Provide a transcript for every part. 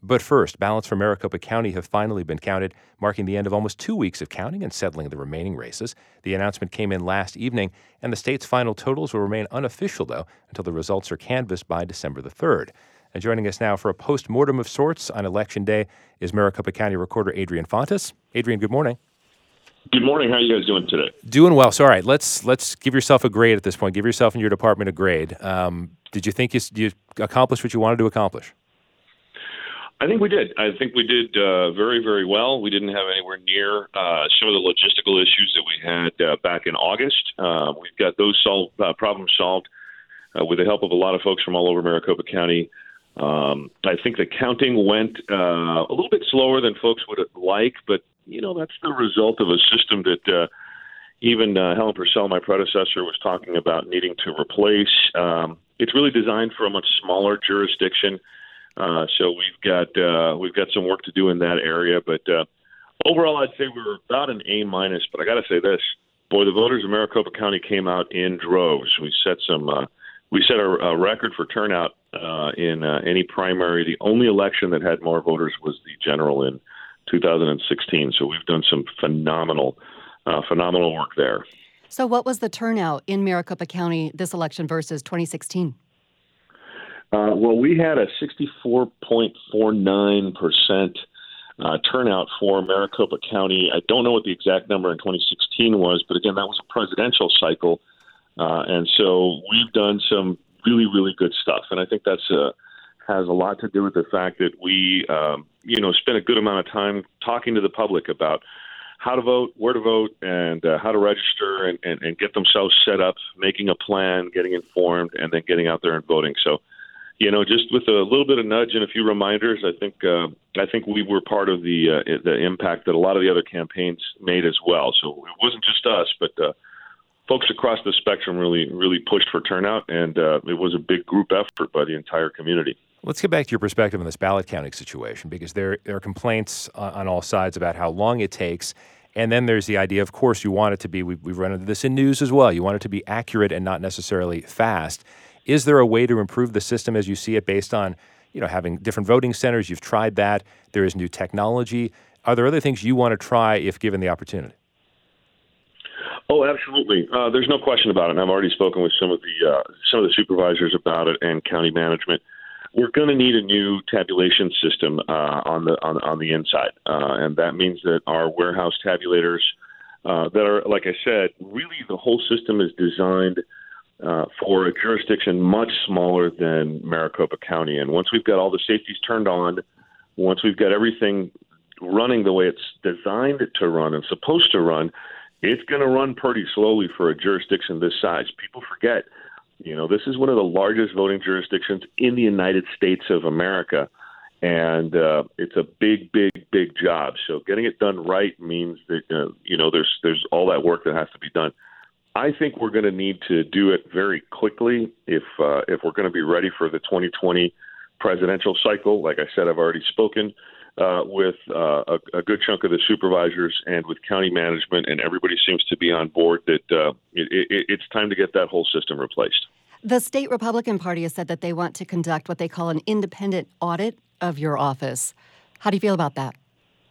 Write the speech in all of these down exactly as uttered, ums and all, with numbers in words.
But first, ballots for Maricopa County have finally been counted, marking the end of almost two weeks of counting and settling the remaining races. The announcement came in last evening, and the state's final totals will remain unofficial, though, until the results are canvassed by December the third. And joining us now for a post-mortem of sorts on Election Day is Maricopa County Recorder Adrian Fontes. Adrian, good morning. Good morning. How are you guys doing today? Doing well. So, all right, let's let's give yourself a grade at this point. Give yourself and your department a grade. Um, did you think you, you accomplished what you wanted to accomplish? I think we did. I think we did uh, very, very well. We didn't have anywhere near uh, some of the logistical issues that we had uh, back in August. Uh, we've got those solved, uh, problems solved uh, with the help of a lot of folks from all over Maricopa County. Um, I think the counting went uh, a little bit slower than folks would like, but, you know, that's the result of a system that uh, even uh, Helen Purcell, my predecessor, was talking about needing to replace. Um, it's really designed for a much smaller jurisdiction. Uh, so we've got uh, we've got some work to do in that area, but uh, overall, I'd say we were about an A minus. But I got to say this: boy, the voters of Maricopa County came out in droves. We set some uh, we set a, a record for turnout uh, in uh, any primary. The only election that had more voters was the general in two thousand sixteen. So we've done some phenomenal uh, phenomenal work there. So, what was the turnout in Maricopa County this election versus twenty sixteen? Uh, well, we had a sixty-four point four nine percent uh, turnout for Maricopa County. I don't know what the exact number in twenty sixteen was, but again, that was a presidential cycle. Uh, and so we've done some really, really good stuff. And I think that's uh, has a lot to do with the fact that we, um, you know, spent a good amount of time talking to the public about how to vote, where to vote, and uh, how to register and, and, and get themselves set up, making a plan, getting informed, and then getting out there and voting. So, you know, just with a little bit of nudge and a few reminders, I think uh, I think we were part of the uh, the impact that a lot of the other campaigns made as well. So it wasn't just us, but uh, folks across the spectrum really really pushed for turnout, and uh, it was a big group effort by the entire community. Let's get back to your perspective on this ballot counting situation, because there, there are complaints on, on all sides about how long it takes. And then there's the idea, of course, you want it to be, we've, we've run into this in news as well, you want it to be accurate and not necessarily fast. Is there a way to improve the system as you see it based on, you know, having different voting centers? You've tried that. There is new technology. Are there other things you want to try if given the opportunity? Oh, absolutely. Uh, there's no question about it. And I've already spoken with some of the uh, some of the supervisors about it and county management. We're going to need a new tabulation system uh, on the on, on the inside, uh, and that means that our warehouse tabulators uh, that are, like I said, really the whole system is designed Uh, for a jurisdiction much smaller than Maricopa County. And once we've got all the safeties turned on, once we've got everything running the way it's designed to run and supposed to run, it's going to run pretty slowly for a jurisdiction this size. People forget, you know, this is one of the largest voting jurisdictions in the United States of America. And uh, it's a big, big, big job. So getting it done right means that, uh, you know, there's there's all that work that has to be done. I think we're going to need to do it very quickly if uh, if we're going to be ready for the twenty twenty presidential cycle. Like I said, I've already spoken uh, with uh, a, a good chunk of the supervisors and with county management, and everybody seems to be on board that uh, it, it, it's time to get that whole system replaced. The state Republican Party has said that they want to conduct what they call an independent audit of your office. How do you feel about that?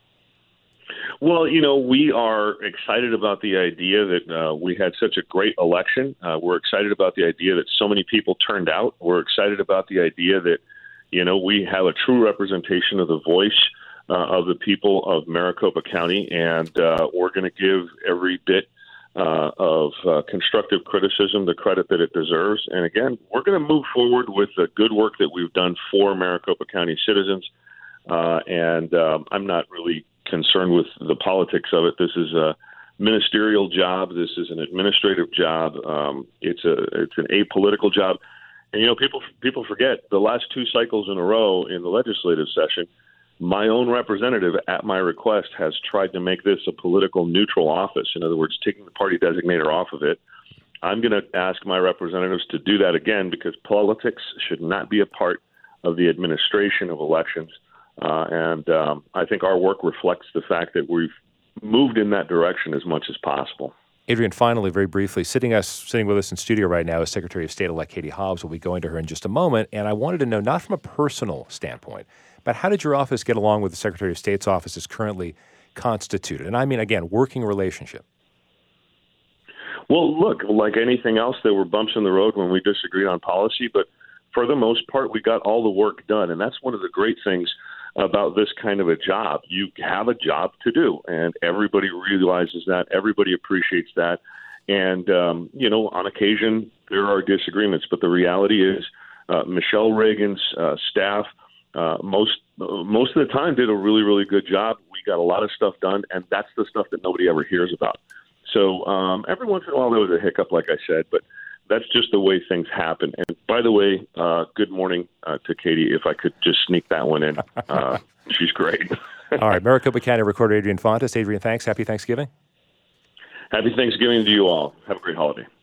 Well, you know, we are excited about the idea that uh, we had such a great election. Uh, we're excited about the idea that so many people turned out. We're excited about the idea that, you know, we have a true representation of the voice uh, of the people of Maricopa County, and uh, we're going to give every bit uh, of uh, constructive criticism the credit that it deserves. And again, we're going to move forward with the good work that we've done for Maricopa County citizens. Uh, and um, I'm not really concerned with the politics of it. This is a ministerial job. This is an administrative job. Um, it's a it's an apolitical job. And you know, people people forget the last two cycles in a row in the legislative session, my own representative, at my request, has tried to make this a political neutral office. In other words, taking the party designator off of it. I'm going to ask my representatives to do that again, because politics should not be a part of the administration of elections. Uh, and um, I think our work reflects the fact that we've moved in that direction as much as possible. Adrian, finally, very briefly, sitting us sitting with us in studio right now is Secretary of State-elect Katie Hobbs. We'll be going to her in just a moment. And I wanted to know, not from a personal standpoint, But how did your office get along with the Secretary of State's office as currently constituted? And I mean, again, working relationship. Well, look, like anything else, there were bumps in the road when we disagreed on policy, but for the most part, we got all the work done. And that's one of the great things about this kind of a job. You have a job to do, and everybody realizes that. Everybody appreciates that. And, um, you know, on occasion, there are disagreements, but the reality is uh, Michelle Reagan's uh, staff uh, most uh, most of the time did a really, really good job. We got a lot of stuff done, and that's the stuff that nobody ever hears about. So um, every once in a while there was a hiccup, like I said, but that's just the way things happen. And by the way, uh, good morning uh, to Katie, if I could just sneak that one in. Uh, she's great. All right, Maricopa County Recorder Adrian Fontes. Adrian, thanks. Happy Thanksgiving. Happy Thanksgiving to you all. Have a great holiday.